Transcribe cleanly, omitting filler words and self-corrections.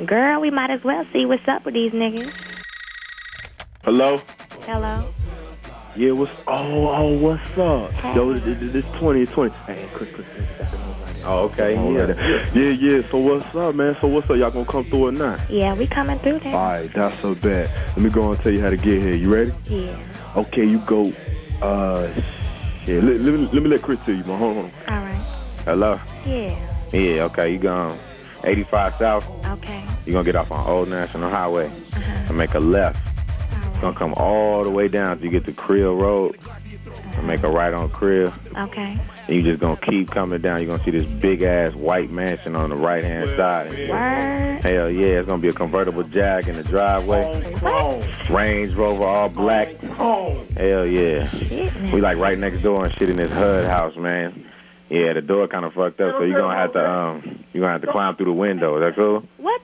Girl, we might as well see what's up with these niggas. Hello? Hello? Yeah, what's what's up? Hey. Yo, this 2020. Hey, Chris. Oh, okay. Yeah. So what's up, man? So what's up? Y'all gonna come through or not? Yeah, we coming through there. All right, that's so bad. Let me go and tell you how to get here. You ready? Yeah. Okay, you go. Let me let Chris tell you, man. Hold on. All right. Hello? Yeah. Yeah, okay. You going 85 South. Okay. You're going to get off on Old National Highway and make a left. All right. It's going to come all the way down till you get to Creel Road and make a right on Creel. Okay. And you just going to keep coming down. You're going to see this big-ass white mansion on the right-hand side. Word. Hell yeah, it's going to be a convertible Jag in the driveway. What? Range Rover all black. Hell yeah. Shit, man. We like right next door and shit in this HUD house, man. Yeah, the door kind of fucked up, so you're gonna have to climb through the window. Is that cool? What